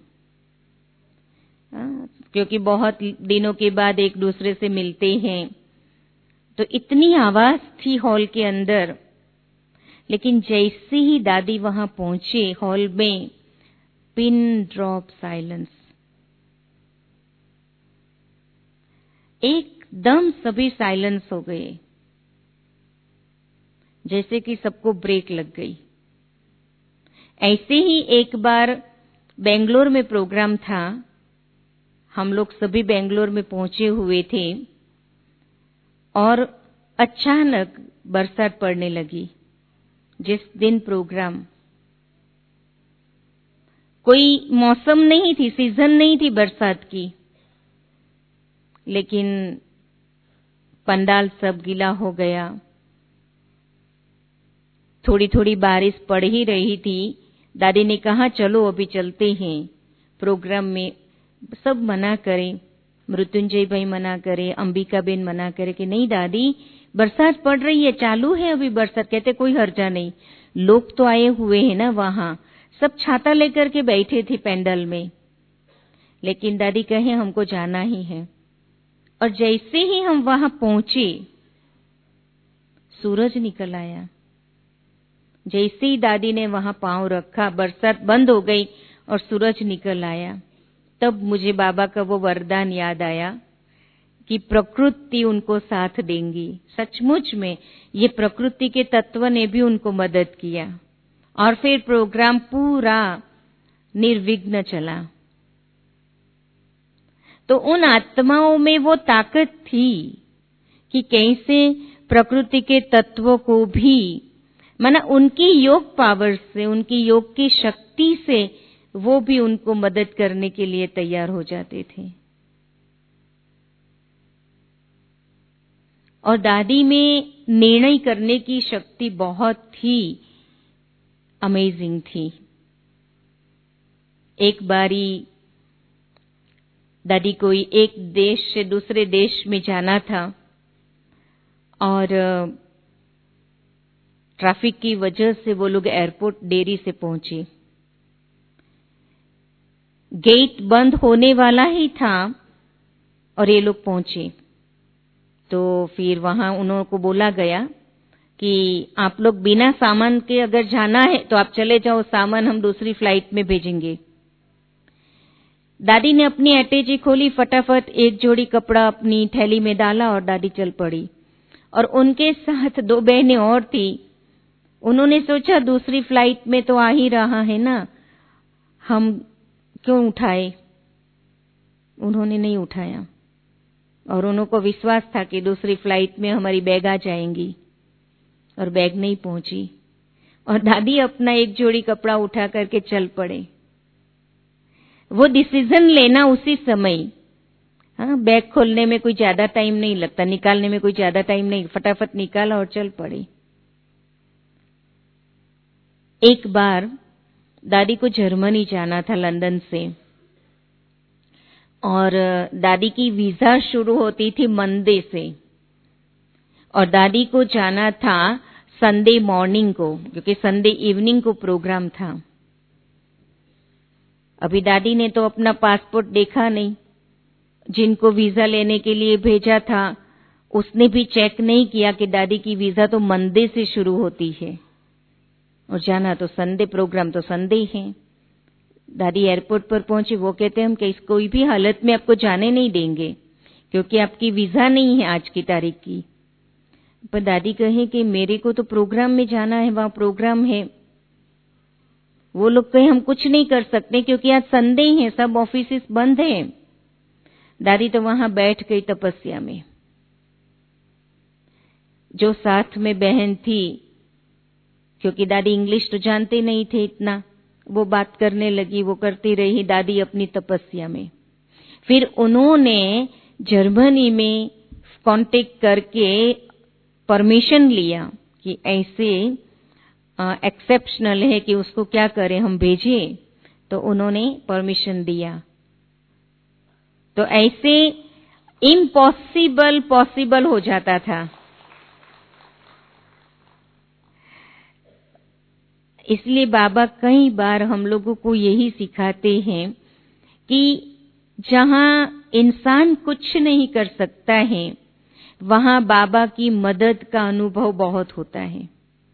क्योंकि बहुत दिनों के बाद एक दूसरे से मिलते हैं, तो इतनी आवाज थी हॉल के अंदर। लेकिन जैसे ही दादी वहां पहुंचे हॉल में, पिन ड्रॉप साइलेंस, एकदम सभी साइलेंस हो गए, जैसे कि सबको ब्रेक लग गई। ऐसे ही एक बार बेंगलोर में प्रोग्राम था, हम लोग सभी बेंगलोर में पहुंचे हुए थे और अचानक बरसात पड़ने लगी। जिस दिन प्रोग्राम, कोई मौसम नहीं थी, सीजन नहीं थी बरसात की, लेकिन पंडाल सब गीला हो गया। थोड़ी थोड़ी बारिश पड़ ही रही थी। दादी ने कहा चलो अभी चलते हैं प्रोग्राम में। सब मना करें, मृत्युंजय भाई मना करे, अंबिका बेन मना करे कि नहीं दादी बरसात पड़ रही है, चालू है अभी बरसात। कहते कोई हर्जा नहीं, लोग तो आए हुए हैं ना, वहां सब छाता लेकर के बैठे थे पेंडल में। लेकिन दादी कहे हमको जाना ही है। और जैसे ही हम वहां पहुंचे, सूरज निकल आया। जैसे ही दादी ने वहां पांव रखा, बरसात बंद हो गई और सूरज निकल आया। तब मुझे बाबा का वो वरदान याद आया कि प्रकृति उनको साथ देंगी। सचमुच में ये प्रकृति के तत्व ने भी उनको मदद किया, और फिर प्रोग्राम पूरा निर्विघ्न चला। तो उन आत्माओं में वो ताकत थी कि कैसे प्रकृति के तत्वों को भी माना उनकी योग पावर से, उनकी योग की शक्ति से वो भी उनको मदद करने के लिए तैयार हो जाते थे। और दादी में निर्णय करने की शक्ति बहुत ही अमेजिंग थी। एक बारी दादी को एक देश से दूसरे देश में जाना था और ट्रैफिक की वजह से वो लोग एयरपोर्ट देरी से पहुंचे। गेट बंद होने वाला ही था और ये लोग पहुंचे। तो फिर वहां उन्हों को बोला गया कि आप लोग बिना सामान के अगर जाना है तो आप चले जाओ, सामान हम दूसरी फ्लाइट में भेजेंगे। दादी ने अपनी अटैची खोली, फटाफट एक जोड़ी कपड़ा अपनी थैली में डाला और दादी चल पड़ी। और उनके साथ दो बहनें और थी। उन्होंने सोचा दूसरी फ्लाइट में तो आ ही रहा है ना, हम क्यों उठाए। उन्होंने नहीं उठाया और उनको विश्वास था कि दूसरी फ्लाइट में हमारी बैग आ जाएंगी, और बैग नहीं पहुंची। और दादी अपना एक जोड़ी कपड़ा उठा करके चल पड़े। वो डिसीजन लेना उसी समय, हाँ, बैग खोलने में कोई ज्यादा टाइम नहीं लगता, निकालने में कोई ज्यादा टाइम नहीं, फटाफट निकाला और चल पड़े। एक बार दादी को जर्मनी जाना था लंदन से, और दादी की वीजा शुरू होती थी मंडे से, और दादी को जाना था संडे मॉर्निंग को, क्योंकि संडे इवनिंग को प्रोग्राम था। अभी दादी ने तो अपना पासपोर्ट देखा नहीं, जिनको वीजा लेने के लिए भेजा था उसने भी चेक नहीं किया कि दादी की वीजा तो मंडे से शुरू होती है और जाना तो संडे, प्रोग्राम तो संडे है। दादी एयरपोर्ट पर पहुंची। वो कहते हैं हम कि कोई भी हालत में आपको जाने नहीं देंगे क्योंकि आपकी वीजा नहीं है आज की तारीख की। पर दादी कहे कि मेरे को तो प्रोग्राम में जाना है, वहां प्रोग्राम है। वो लोग कहे हम कुछ नहीं कर सकते क्योंकि आज संडे है, सब ऑफिस बंद हैं। दादी तो वहां बैठ गई तपस्या में। जो साथ में बहन थी, क्योंकि दादी इंग्लिश तो जानते नहीं थे इतना, वो बात करने लगी, वो करती रही, दादी अपनी तपस्या में। फिर उन्होंने जर्मनी में कांटेक्ट करके परमिशन लिया कि ऐसे एक्सेप्शनल है कि उसको क्या करें, हम भेजें। तो उन्होंने परमिशन दिया। तो ऐसे इम्पॉसिबल पॉसिबल हो जाता था। इसलिए बाबा कई बार हम लोगों को यही सिखाते हैं कि जहां इंसान कुछ नहीं कर सकता है, वहां बाबा की मदद का अनुभव बहुत होता है।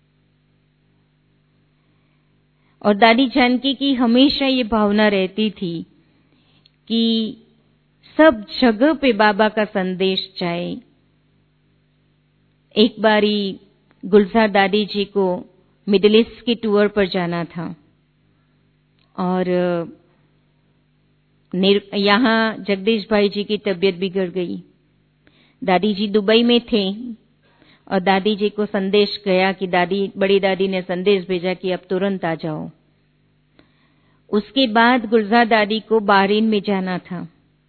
और दादी जानकी की हमेशा ये भावना रहती थी कि सब जगह पे बाबा का संदेश जाए। एक बारी गुलजार दादी जी को मिडिल ईस्ट की टूर पर जाना था और यहाँ जगदीश भाई जी की तबीयत बिगड़ गई। दादी जी दुबई में थे और दादी जी को संदेश गया कि दादी बड़ी दादी ने संदेश भेजा कि अब तुरंत आ जाओ। उसके बाद गुलजार दादी को बहरीन में जाना था।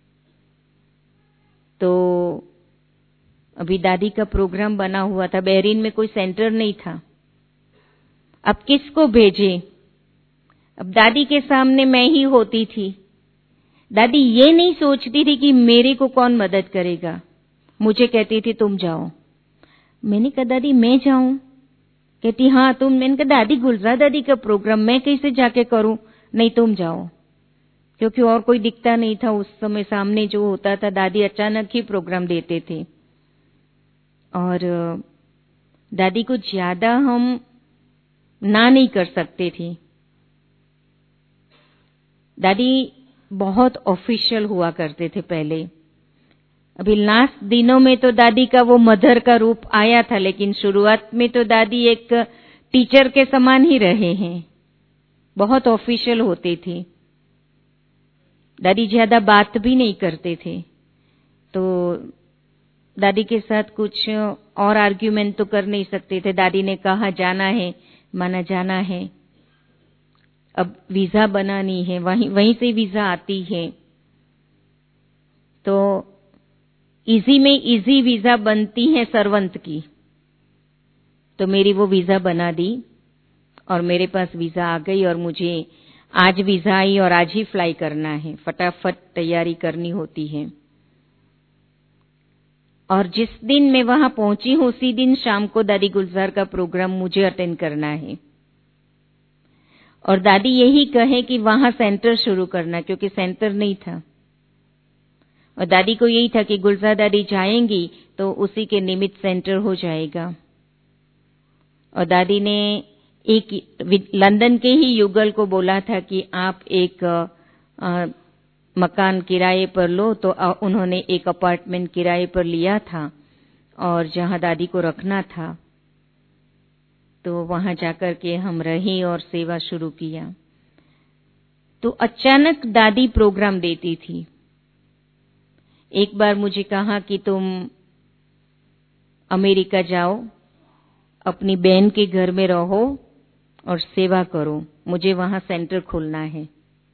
तो अभी दादी का प्रोग्राम बना हुआ था, बहरीन में कोई सेंटर नहीं था। अब किसको भेजे? अब दादी के सामने मैं ही होती थी। दादी ये नहीं सोचती थी कि मेरे को कौन मदद करेगा, मुझे कहती थी तुम जाओ। मैंने कहा दादी मैं जाऊं? कहती हाँ तुम। मैंने कहा दादी गुलजार दादी का प्रोग्राम मैं कैसे जाके करूं? नहीं तुम जाओ। क्योंकि और कोई दिखता नहीं था उस समय, सामने जो होता था दादी अचानक ही प्रोग्राम देते थे। और दादी को ज्यादा हम ना नहीं कर सकते थे। दादी बहुत ऑफिशियल हुआ करते थे पहले। अभी लास्ट दिनों में तो दादी का वो मदर का रूप आया था, लेकिन शुरुआत में तो दादी एक टीचर के समान ही रहे हैं। बहुत ऑफिशियल होते थे। दादी ज्यादा बात भी नहीं करते थे। तो दादी के साथ कुछ और आर्ग्यूमेंट तो कर नहीं सकते थे। दादी ने कहा जाना है, माना जाना है। अब वीजा बनानी है, वहीं वहीं से वीजा आती है, तो इजी में इजी वीजा बनती है सरवंत की। तो मेरी वो वीजा बना दी और मेरे पास वीजा आ गई और मुझे आज वीजा आई और आज ही फ्लाई करना है, फटाफट तैयारी करनी होती है। और जिस दिन मैं वहां पहुंची हूं उसी दिन शाम को दादी गुलजार का प्रोग्राम मुझे अटेंड करना है। और दादी यही कहे कि वहां सेंटर शुरू करना, क्योंकि सेंटर नहीं था। और दादी को यही था कि गुलजार दादी जाएंगी तो उसी के निमित्त सेंटर हो जाएगा। और दादी ने एक लंदन के ही युगल को बोला था कि आप एक आ, मकान किराए पर लो, तो आ, उन्होंने एक अपार्टमेंट किराए पर लिया था और जहां दादी को रखना था, तो वहां जाकर के हम रही और सेवा शुरू किया। तो अचानक दादी प्रोग्राम देती थी। एक बार मुझे कहा कि तुम अमेरिका जाओ, अपनी बहन के घर में रहो और सेवा करो, मुझे वहां सेंटर खोलना है।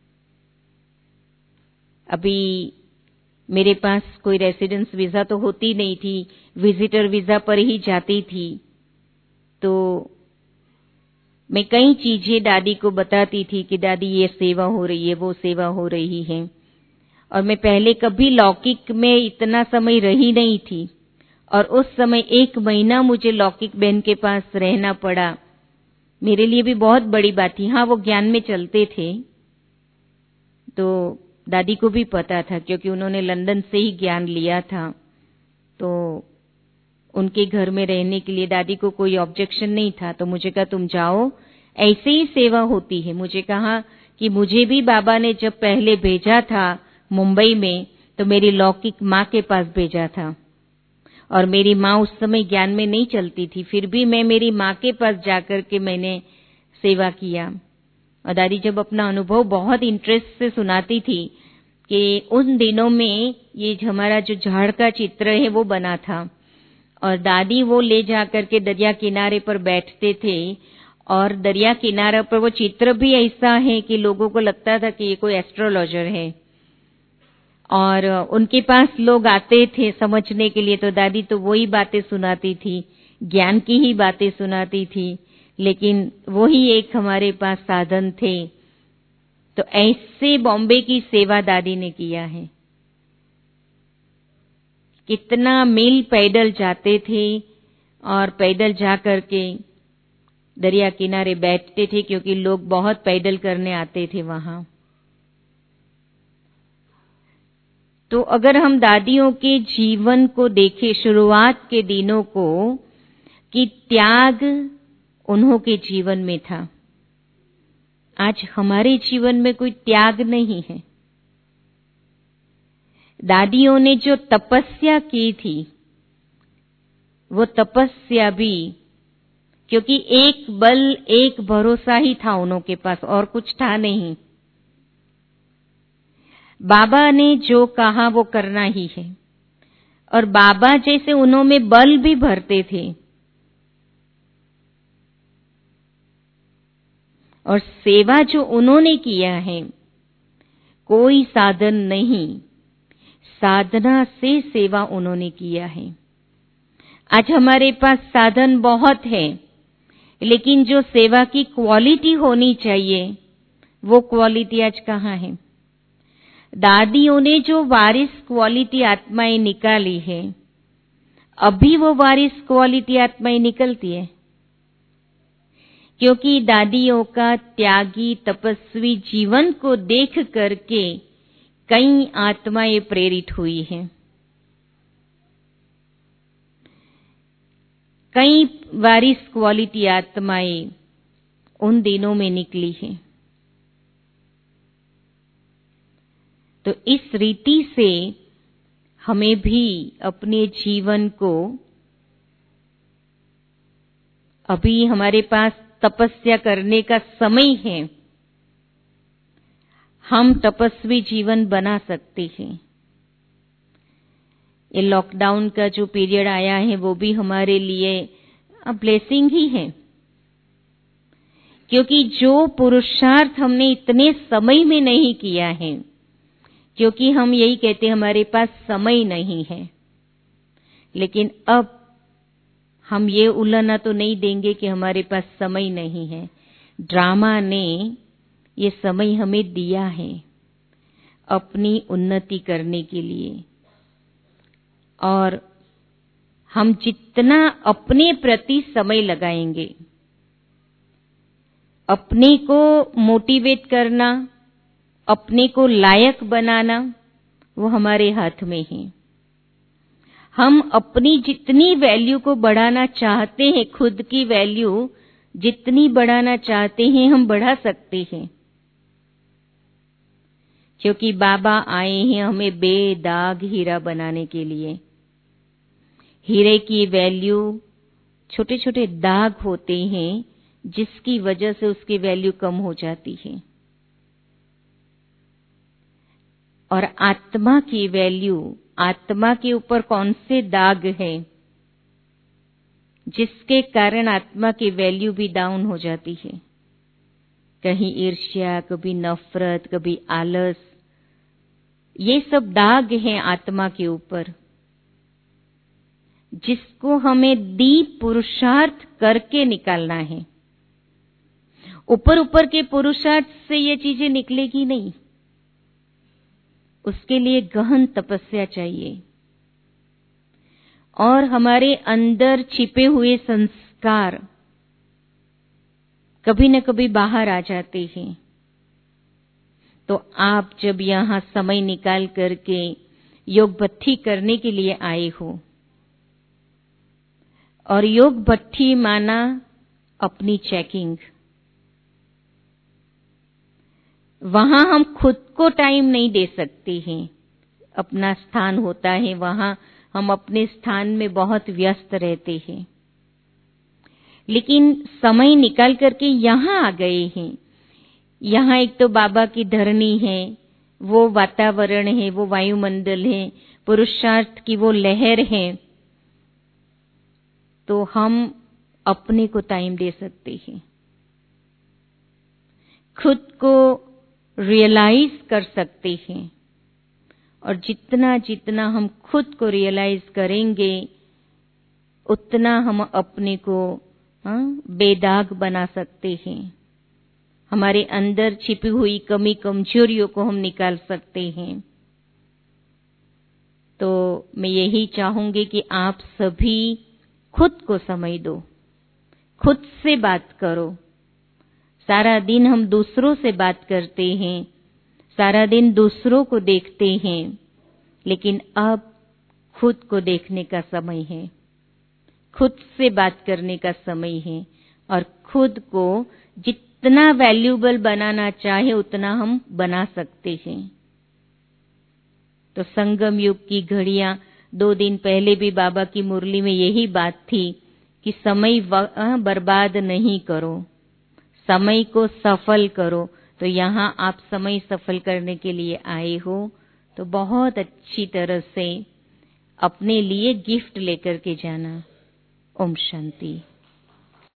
अभी मेरे पास कोई रेसिडेंस वीजा तो होती नहीं थी, विजिटर वीजा पर ही जाती थी। तो मैं कई चीजें दादी को बताती थी कि दादी ये सेवा हो रही है, वो सेवा हो रही है। और मैं पहले कभी लौकिक में इतना समय रही नहीं थी, और उस समय एक महीना मुझे लौकिक बहन के पास रहना पड़ा। मेरे लिए भी बहुत बड़ी बात थी। हाँ, वो ज्ञान में चलते थे, तो दादी को भी पता था, क्योंकि उन्होंने लंदन से ही ज्ञान लिया था। तो उनके घर में रहने के लिए दादी को कोई ऑब्जेक्शन नहीं था। तो मुझे कहा तुम जाओ, ऐसे ही सेवा होती है। मुझे कहा कि मुझे भी बाबा ने जब पहले भेजा था मुंबई में, तो मेरी लौकिक माँ के पास भेजा था, और मेरी माँ उस समय ज्ञान में नहीं चलती थी, फिर भी मैं मेरी माँ के पास जाकर के मैंने सेवा किया। और दादी जब अपना अनुभव बहुत इंटरेस्ट से सुनाती थी कि उन दिनों में ये हमारा जो झाड़ का चित्र है वो बना था, और दादी वो ले जाकर के दरिया किनारे पर बैठते थे, और दरिया किनारे पर वो चित्र भी ऐसा है कि लोगों को लगता था कि ये कोई एस्ट्रोलॉजर है। और उनके पास लोग आते थे समझने के लिए, तो दादी तो वही बातें सुनाती थी, ज्ञान की ही बातें सुनाती थी, लेकिन वही एक हमारे पास साधन थे। तो ऐसे बॉम्बे की सेवा दादी ने किया है। कितना मील पैदल जाते थे और पैदल जा करके दरिया किनारे बैठते थे, क्योंकि लोग बहुत पैदल करने आते थे वहां। तो अगर हम दादियों के जीवन को देखें, शुरुआत के दिनों को, कि त्याग उन्हों के जीवन में था। आज हमारे जीवन में कोई त्याग नहीं है। दादियों ने जो तपस्या की थी, वो तपस्या भी, क्योंकि एक बल एक भरोसा ही था उन्हों के पास, और कुछ था नहीं। बाबा ने जो कहा वो करना ही है, और बाबा जैसे उन्हों में बल भी भरते थे। और सेवा जो उन्होंने किया है, कोई साधन नहीं, साधना से सेवा उन्होंने किया है। आज हमारे पास साधन बहुत है, लेकिन जो सेवा की क्वालिटी होनी चाहिए, वो क्वालिटी आज कहाँ है? दादियों ने जो वारिस क्वालिटी आत्माएं निकाली है, अभी वो वारिस क्वालिटी आत्माएं निकलती है, क्योंकि दादियों का त्यागी तपस्वी जीवन को देख करके कई आत्माएं प्रेरित हुई हैं। कई वारिस क्वालिटी आत्माएं उन दिनों में निकली हैं। तो इस रीति से हमें भी अपने जीवन को, अभी हमारे पास तपस्या करने का समय है, हम तपस्वी जीवन बना सकते हैं। ये लॉकडाउन का जो पीरियड आया है वो भी हमारे लिए ब्लेसिंग ही है, क्योंकि जो पुरुषार्थ हमने इतने समय में नहीं किया है, क्योंकि हम यही कहते हैं हमारे पास समय नहीं है, लेकिन अब हम ये उलाहना तो नहीं देंगे कि हमारे पास समय नहीं है। ड्रामा ने ये समय हमें दिया है अपनी उन्नति करने के लिए, और हम जितना अपने प्रति समय लगाएंगे, अपने को मोटिवेट करना, अपने को लायक बनाना, वो हमारे हाथ में है। हम अपनी जितनी वैल्यू को बढ़ाना चाहते हैं, खुद की वैल्यू जितनी बढ़ाना चाहते हैं, हम बढ़ा सकते हैं, क्योंकि बाबा आए हैं हमें बेदाग हीरा बनाने के लिए। हीरे की वैल्यू छोटे छोटे दाग होते हैं जिसकी वजह से उसकी वैल्यू कम हो जाती है, और आत्मा की वैल्यू, आत्मा के ऊपर कौन से दाग है जिसके कारण आत्मा की वैल्यू भी डाउन हो जाती है। कहीं ईर्ष्या, कभी नफरत, कभी आलस, ये सब दाग हैं आत्मा के ऊपर, जिसको हमें दीप पुरुषार्थ करके निकालना है। ऊपर ऊपर के पुरुषार्थ से ये चीजें निकलेगी नहीं, उसके लिए गहन तपस्या चाहिए, और हमारे अंदर छिपे हुए संस्कार कभी न कभी बाहर आ जाते हैं। तो आप जब यहाँ समय निकाल करके योग भट्ठी करने के लिए आए हो, और योग भट्ठी माना अपनी चेकिंग, वहां हम खुद को टाइम नहीं दे सकते हैं। अपना स्थान होता है, वहां हम अपने स्थान में बहुत व्यस्त रहते हैं, लेकिन समय निकाल करके यहाँ आ गए हैं। यहाँ एक तो बाबा की धरनी है, वो वातावरण है, वो वायुमंडल है, पुरुषार्थ की वो लहर है, तो हम अपने को टाइम दे सकते हैं, खुद को रियलाइज कर सकते हैं, और जितना जितना हम खुद को रियलाइज करेंगे उतना हम अपने को हाँ, बेदाग बना सकते हैं। हमारे अंदर छिपी हुई कमी कमजोरियों को हम निकाल सकते हैं। तो मैं यही चाहूंगी कि आप सभी खुद को समय दो, खुद से बात करो। सारा दिन हम दूसरों से बात करते हैं, सारा दिन दूसरों को देखते हैं, लेकिन अब खुद को देखने का समय है, खुद से बात करने का समय है, और खुद को जितना वैल्यूएबल बनाना चाहे उतना हम बना सकते हैं। तो संगम युग की घड़ियां, दो दिन पहले भी बाबा की मुरली में यही बात थी कि समय बर्बाद नहीं करो, समय को सफल करो। तो यहाँ आप समय सफल करने के लिए आए हो, तो बहुत अच्छी तरह से अपने लिए गिफ्ट लेकर के जाना। ओम शांति।